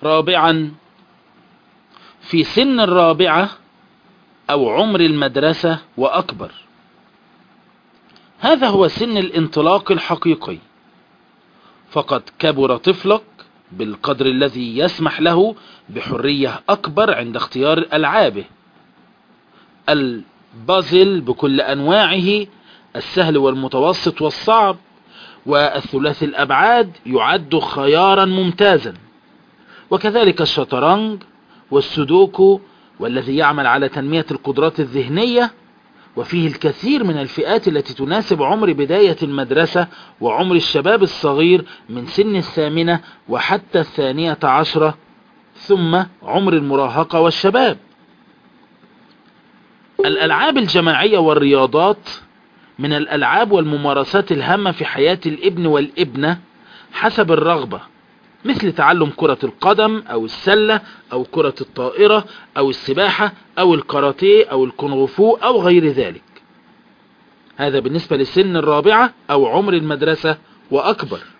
رابعا، في سن الرابعة أو عمر المدرسة وأكبر. هذا هو سن الانطلاق الحقيقي، فقد كبر طفلك بالقدر الذي يسمح له بحرية أكبر عند اختيار ألعابه. البازل بكل أنواعه، السهل والمتوسط والصعب، والثلاثي الأبعاد يعد خيارا ممتازا، وكذلك الشطرنج والسودوكو، والذي يعمل على تنمية القدرات الذهنية، وفيه الكثير من الفئات التي تناسب عمر بداية المدرسة وعمر الشباب الصغير من سن 8 وحتى 12، ثم عمر المراهقة والشباب. الألعاب الجماعية والرياضات من الألعاب والممارسات الهامة في حياة الابن والابنة حسب الرغبة، مثل تعلم كرة القدم أو السلة أو كرة الطائرة أو السباحة أو الكاراتيه أو الكونغفو أو غير ذلك. هذا بالنسبة لسن الرابعة أو عمر المدرسة وأكبر.